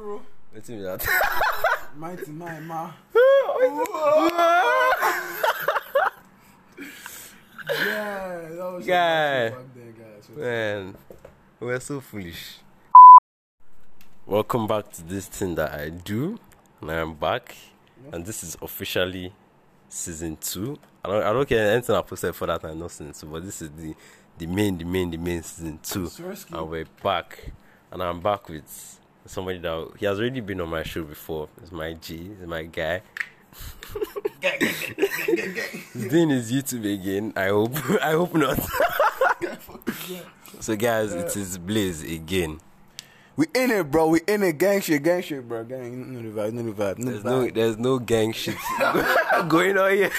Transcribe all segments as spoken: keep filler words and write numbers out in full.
Let's see that. Mighty my ma. Yeah, that was Guy. back then, guys. Man, we're so foolish. Welcome back to this thing that I do, and I am back, and this is officially season two. I don't, I don't care anything I posted for that. I know season two, but this is the, the main, the main, the main season two, Seriously? and we're back, and I'm back with somebody that he has already been on my show before. It's my G, it's my guy. He's doing his YouTube again. I hope. I hope not. So, guys, it is Blaze again. We in it, bro. We in it. Gang shit, gang shit, bro. Gang, no the vibe, no the vibe, no There's the no, vibe. there's no gang shit going on here.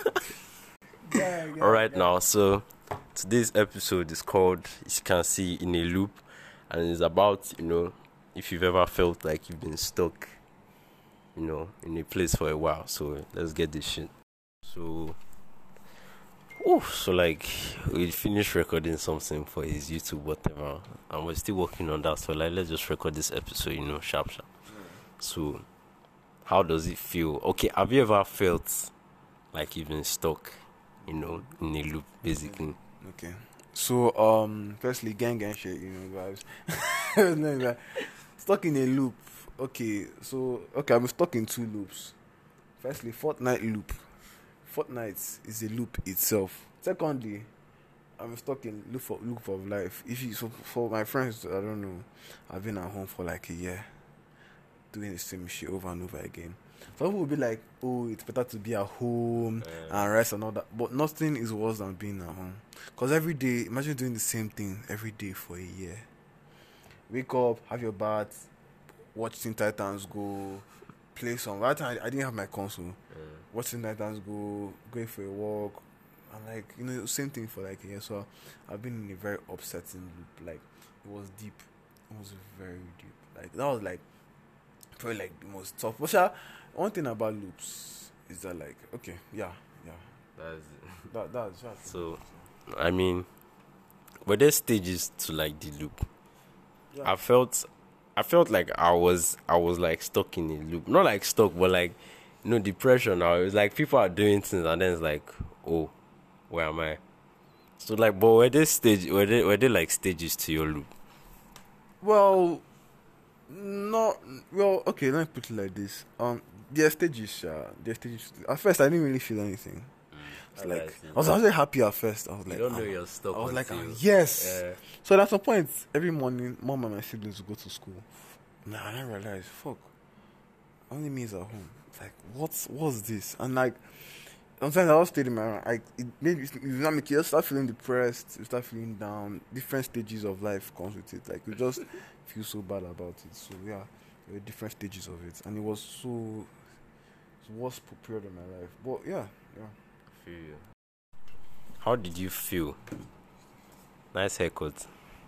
Gang, gang, All right, gang. now, so today's episode is called, as you can see, In a Loop, and it's about, you know, if you've ever felt like you've been stuck, you know, in a place for a while. So let's get this shit. So, oh, so like we finished recording something for his YouTube, whatever, and we're still working on that. So like, let's just record this episode, you know, sharp, sharp. So, how does it feel? Okay, have you ever felt like you've been stuck, you know, in a loop, basically? Okay. So, um, firstly, gang, gang shit, you know, guys. No, like, stuck in a loop. Okay, so, okay, I'm stuck in two loops. Firstly, Fortnite loop. Fortnite is a loop itself. Secondly, I'm stuck in loop of, loop of life. If you, so for my friends, I don't know, I've been at home for like a year, doing the same shit over and over again. Some people will be like, oh, it's better to be at home Uh. and rest and all that. But nothing is worse than being at home. Because every day, imagine doing the same thing every day for a year. Wake up, have your bath, watch Teen Titans Go, play some. Right time, I didn't have my console. Watch Teen Titans Go, going for a walk. And like, you know, same thing for like a year. So I've been in a very upsetting loop. Like, it was deep. It was very deep. Like, that was like, probably like the most tough. But sure, one thing about loops is that like, okay, yeah, yeah. That's That, that's right. So, I mean, were there stages to like the loop? Yeah. I felt, I felt like I was, I was like stuck in a loop. Not like stuck, but like, you know, depression. Now it was like people are doing things, and then it's like, oh, where am I? So like, but were there stage, were there, were there like stages to your loop? Well, no, well, okay, let me put it like this. Um, there are stages, uh, there are stages. At first, I didn't really feel anything. It's I like, like I was actually happy at first. I was You like, don't know ah. you're stuck. I was like, until- ah, yes. Yeah. So at some point, every morning, mom and my siblings would go to school. Nah, I didn't realize, fuck, only me is at home. It's like, what's, what's this? And like, sometimes I was staying in my room. Like, it maybe you not make you just start feeling depressed, you start feeling down. Different stages of life comes with it. Like, you just feel so bad about it. So yeah, there were different stages of it, and it was so, it was worst period of my life. But yeah, yeah. Feel you. How did you feel? Nice haircut.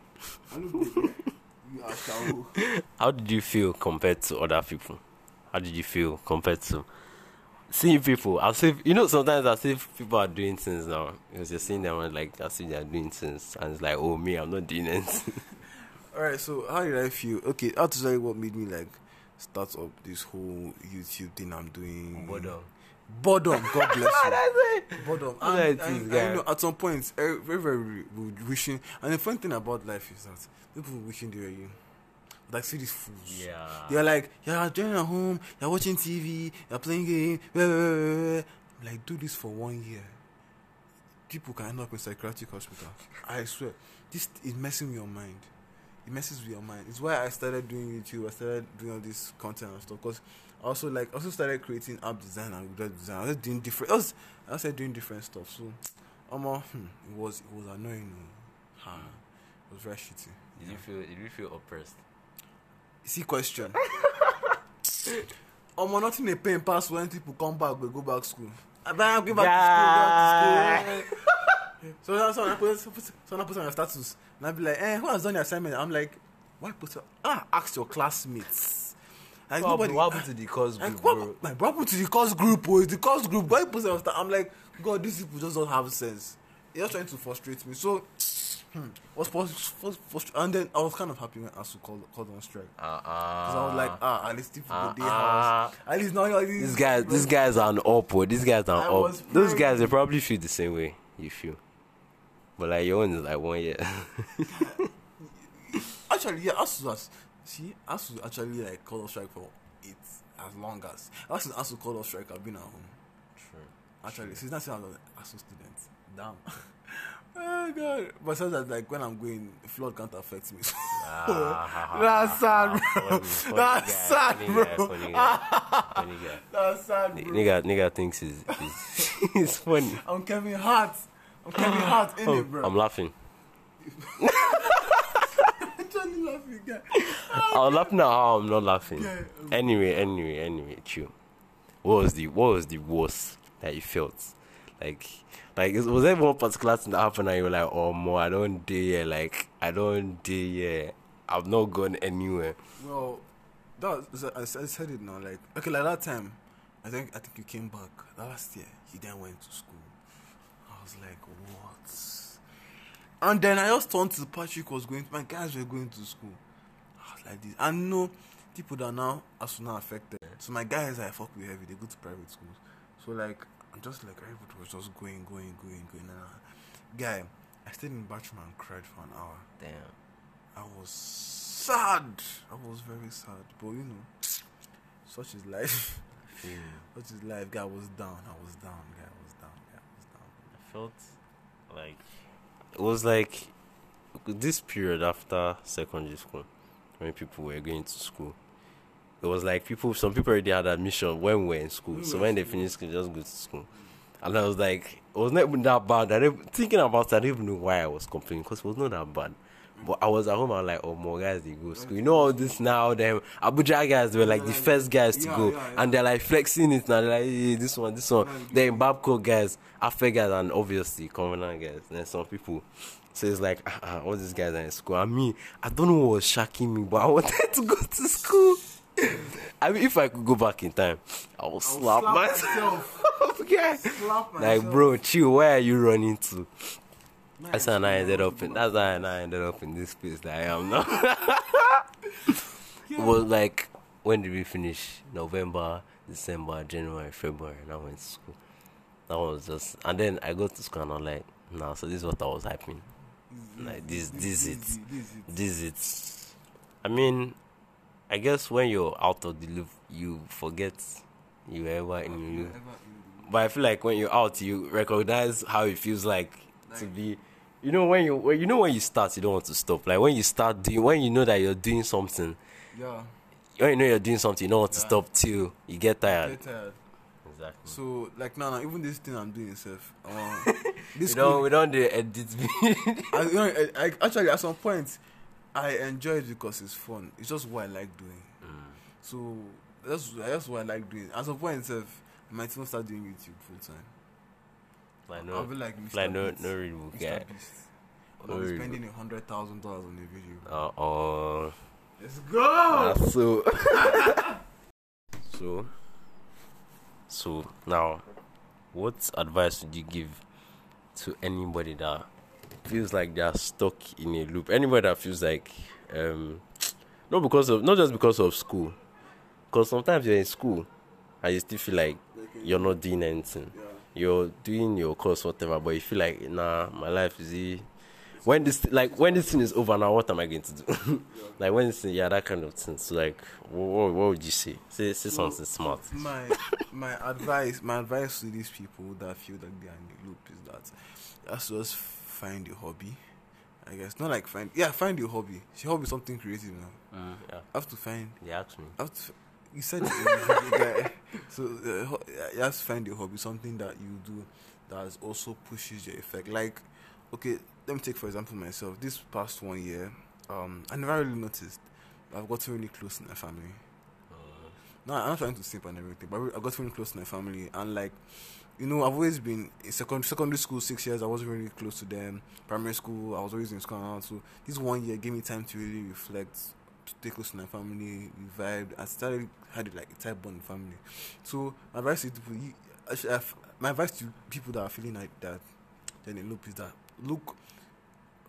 How did you feel compared to other people? How did you feel compared to seeing people? As if, you know, sometimes as if people are doing things now, because you're seeing them and like as if they are doing things, and it's like, oh, me, I'm not doing anything. Alright, so how did I feel? Okay, I'll tell you what made me like start up this whole YouTube thing I'm doing. Boredom. Boredom, God bless you. That's it. Boredom. That's And, it, and, guy. and, you know, at some point, eh, very, very wishing. And the funny thing about life is that people wishing they were you. Like, see these fools. Yeah. They're like, you're joining at home, you're watching T V, you're playing game. Blah, blah, blah, blah. Like, do this for one year. People can end up in psychiatric hospital. I swear. This is messing with your mind. It messes with your mind. It's why I started doing YouTube. I started doing all this content and stuff. Because I also like, I also started creating app design and web design. I was doing different. I was, I started doing different stuff. So, um, uh, hmm, it was, it was annoying. Uh, it was very shitty. Did you feel? Did you feel oppressed? See question. Um, nothing a pain pass when people come back. We go back school. I better go back to school. Go back to school. So that's when I put, so I put on my status, and I be like, eh, who has done your assignment? I'm like, why put your, ah, ask your classmates. Like, What nobody, happened, what happened to the course group, like, bro? what, like, what happened to the course group? Oh, the course group. Why put your status? I'm like, God, these people just don't have sense. They're just trying to frustrate me. So Hmm. Was first, first, first, and then I was kind of happy when ASU called called on strike. Uh Because I was like, uh. ah, at least people Uh, go day uh, house. At least now, at least These guys, these guys are an up. Oh. These guys are I an was up. Those praying. guys, they probably feel the same way you feel. But like your own is like one year. Actually, yeah, ASU has see ASU actually like called on strike for it as long as ASU ASU called on strike. I've been at home. True. Actually, since that's I'm an ASU student. Damn. Oh god. But so that like when I'm going, flood can't affect me. Ah, That's sad, bro. funny, funny That's guy, sad, funny bro. guy, funny guy, funny guy. That's sad, N- bro. Nigga, nigga thinks he's, he's, he's funny. I'm Kevin Hart. I'm Kevin Hart in Oh, it, bro. I'm laughing. Actually laughing, guy. I'm laughing at how I'm not laughing. Yeah. Anyway, anyway, anyway, chill. What was the what was the worst that you felt? Like, like is- was there one particular thing that happened and you were like, oh more, I don't dare, like I don't dare. I've not gone anywhere. Well, that was, I said I said it now. Like, okay, like that time, I think I think you came back last year. You then went to school. I was like, what? And then I just turned to Patrick was going. My guys were going to school. I was like this. I know people that now are so now affected. So my guys I fuck with heavy. They go to private schools. So like, I'm just like everybody was just going, going, going, going. And I, guy, I stayed in the bathroom and cried for an hour. Damn. I was sad. I was very sad. But you know, such is life. Mm. Such is life. Guy was down. I was down. Guy was down. Guy was down. I felt like it was like this period after secondary school when people were going to school. It was like people, some people already had admission when we were in school. We So were when in they school. finished school, just go to school. And I was like, it was not even that bad. I didn't, thinking about it, I didn't even know why I was complaining because it was not that bad. But I was at home, I was like, oh, more guys, they go to school. You know all this now, them Abuja guys were like the first guys to Yeah, go. yeah, yeah. And they're like flexing it now. They're like, hey, this one, this one. Then Babcock guys, Afro guys, and obviously Covenant guys. Then some people. So it's like, ah, ah, all these guys are in school. I mean, I don't know what was shocking me, but I wanted to go to school. I mean, if I could go back in time, I would slap, slap myself. Okay. Slap Like, myself. bro, chill, where are you running to? Man, That's how I ended up in. That's how I ended up in this place that I am now. It was like, when did we finish? November, December, January, February, and I went to school. That was just, and then I got to school and I'm like, nah, so this is what I was hyping. Like this, this it, This it. this it. I mean, I guess when you're out of the loop, you forget you were ever in the loop. But I feel like when you're out, you recognize how it feels like, to be. You know when you when, you know when you start, you don't want to stop. Like when you start doing, when you know that you're doing something, Yeah. when you know you're doing something, you don't want to Yeah. stop till you get tired. Get tired. Exactly. So like now, now even this thing I'm doing itself. Um, We this don't school, we don't do edit. I, you know, I, I actually at some point I enjoy it because it's fun. It's just what I like doing. So that's that's what I like doing. At some point itself, I might even start doing YouTube full time. Like I'll no, be like Mister like no, Beast. no real book Mister guy. Beast. No I'll be real spending a hundred thousand dollars on a video. Uh oh. Let's go. so. so. So now, what advice would you give to anybody that feels like they are stuck in a loop? Anybody that feels like, um, not because of, not just because of school, because sometimes you're in school and you still feel like you're not doing anything. Yeah. You're doing your course, whatever, but you feel like, nah, my life is e- when this, like, when this thing is over now, what am I going to do? Like, when this thing, yeah, that kind of thing. So, like, what, what would you say? Say, say something smart. My my advice my advice to these people that feel like they are in the loop is that you have to just find a hobby. I guess not like find yeah find your hobby. Your hobby is something creative now. Mm, yeah, I have to find. they asked me. I have to, you said it, guy. So uh, ho- you have to find your hobby, something that you do that also pushes your effect. Like, okay, let me take for example myself. This past one year, um, I never really noticed. I've gotten really close to my family. No, I'm not trying to simp and everything, but I got really close to my family, and like, you know, I've always been in second, secondary school six years. I wasn't really close to them. Primary school, I was always in school and so this one year gave me time to really reflect, to take close to my family, we vibed, and started had like a type bond with family. So my advice to people, you, actually, I've, my advice to people that are feeling like that, then a loop is that look,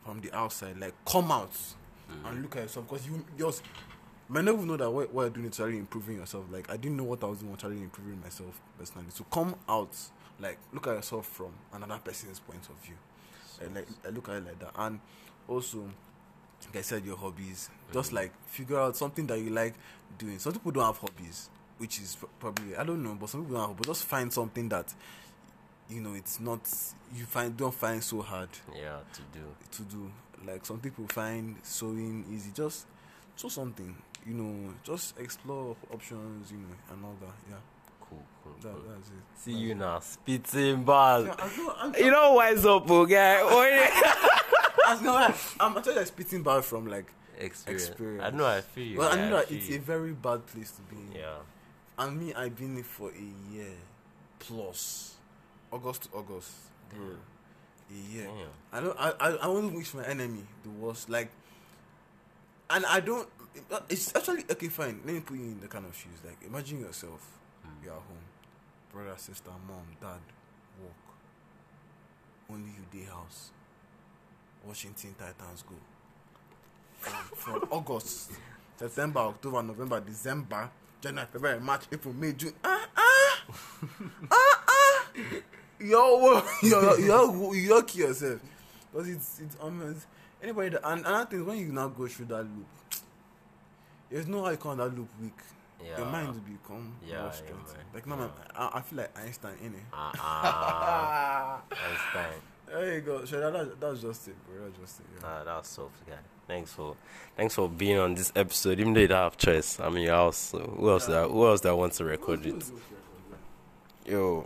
from the outside, like come out Mm-hmm. and look at yourself, because you just might not even know that what, what you're doing is actually improving yourself. Like I didn't know what I was doing, actually improving myself personally. So come out, like look at yourself from another person's point of view. Uh, like I look at it like that, and also, like I said, your hobbies. Just Mm-hmm. like figure out something that you like doing. Some people don't have hobbies, which is pro- probably I don't know, but some people don't have. But just find something that you know it's not you find don't find so hard Yeah, to do. to do. Like some people find sewing easy. Just so something, you know, just explore options, you know, and all that. Yeah, Cool, cool, that, cool. that's it. See you now, spitting ball. Yeah, I know, I'm, You know what's up, oh, guy? I know, I- I'm actually like spitting bad from like Experience. experience. I know I feel you. Well, I guy, know that feel it's you. a very bad place to be in. Yeah. And me, I've been in for a year plus, August to August, bro. A year. Damn. I don't. I. I, I want to wish my enemy the worst. Like, and I don't. It's actually okay. Fine. Let me put you in the kind of shoes. Like, imagine yourself. Mm. You're at home, brother, sister, mom, dad, work. Only you day house. Watching Teen Titans go. From, from August, September, October, November, December, January, February, March, April, May, June. Ah ah ah ah. Yo, yo, yo, you lucky yourself, because it's it's almost anybody that, and another thing is when you now go through that loop, there's no how you call that loop weak. Yeah. Your mind will become Yeah, more yeah, strength. man. Like no Yeah. man, I, I feel like Einstein in it. Ah, ah. That's fine. There you go. So that, that, that's just it, bro. That's just it. Yeah. Nah, that's soft, guy. Thanks for, thanks for being on this episode. Even though you don't have choice, I'm in your house. So who else that, who else that wants to record it? Yo.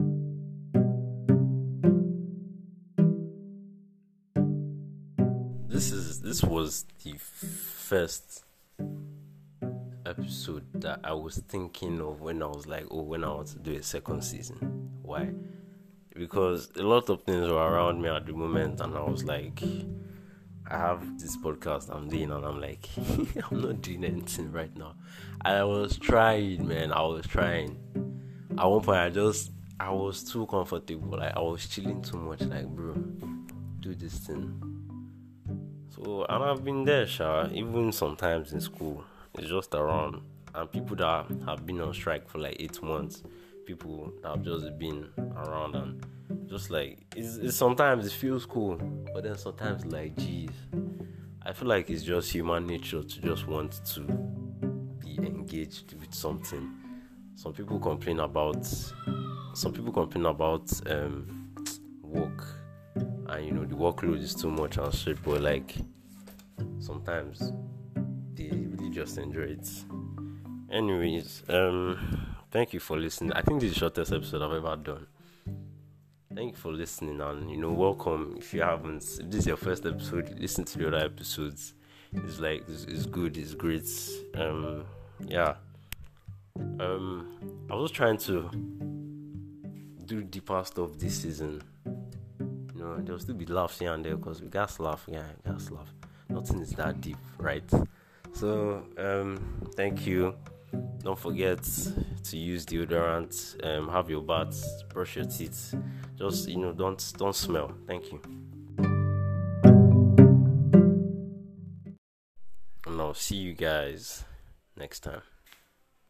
This is this was the first episode that I was thinking of when I was like, oh, when I want to do a second season. Why? Because a lot of things were around me at the moment, and I was like, I have this podcast I'm doing, and I'm like, I'm not doing anything right now. And I was trying, man. I was trying. At one point, I just, I was too comfortable. Like, I was chilling too much. Like, bro, do this thing. So, and I've been there, Sha. Even sometimes in school, it's just around. And people that have been on strike for like eight months, people that have just been around, and just like it's, it's sometimes it feels cool, but then sometimes like, geez, I feel like it's just human nature to just want to be engaged with something. Some people complain about some people complain about um work, and you know the workload is too much and shit, but like sometimes they really just enjoy it. Anyways, um thank you for listening. I think this is the shortest episode I've ever done. Thank you for listening, and you know, welcome. If you haven't, if this is your first episode, listen to the other episodes. It's like it's, it's good, it's great. Um, yeah. Um, I was trying to do deeper stuff this season. You know, there'll still be laughs here and there because we got laugh, yeah, we got laugh. Nothing is that deep, right? So, um, thank you. Don't forget to use deodorant. Um, have your bath, brush your teeth. Just, you know, don't don't smell. Thank you. And I'll see you guys next time.